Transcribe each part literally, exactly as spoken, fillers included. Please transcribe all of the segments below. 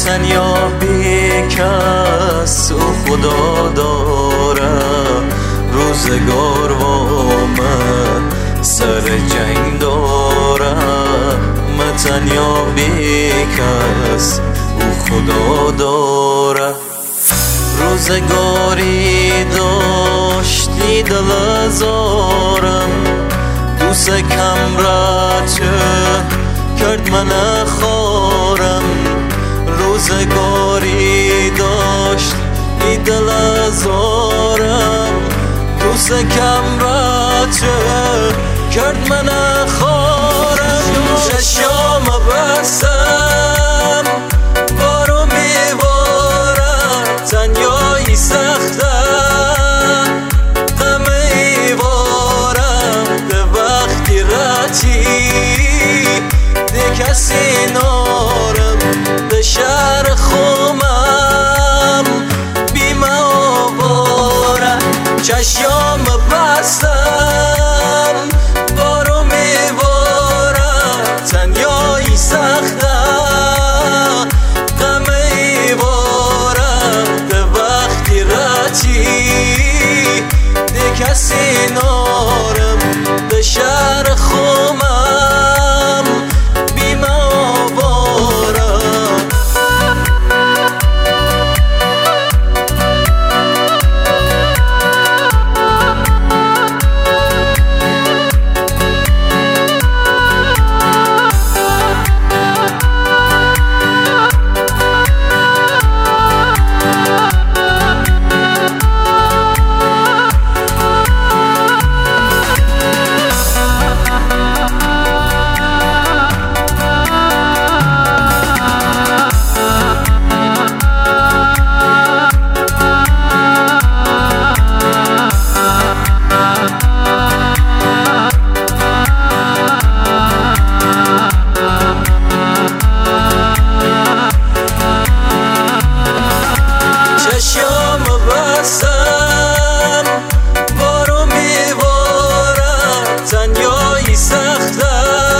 تنیا بی کس و خدا دارم، روزگار و من سر جنگ دارم. من تنیا بی کس و خدا دارم. روزگاری داشتی دل ازارم، دوست کم را چه کرد من خارم. روزگاری داشت ای دل ازارم، دوست کم را چه کرد من خارم. چشام بستم بارو میبارم، تنیایی سخته غم ایوارم. به وقتی رتی ده کسی نارم، به شهر خومم بیمه آوارم. چشام بستم بارو میبارم، تنیایی سخته غم ایوارم. به وقتی رتی ده کسی نارم، به شهر خومم بیمه آوارم. چشام بستم بارو میبارم، تنیایی سخته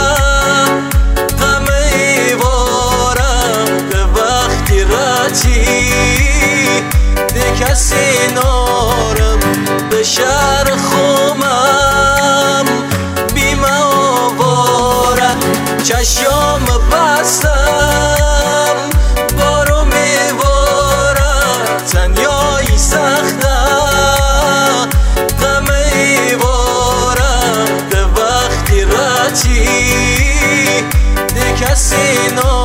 غم ایوارم. به وقتی رتی ده کسی نارم، به شهر خومم بیمه آوارم. چشام بستم بارو میبارم، تنیایی سخته غم ایوارم. به وقتی رتی ده کسی نارم،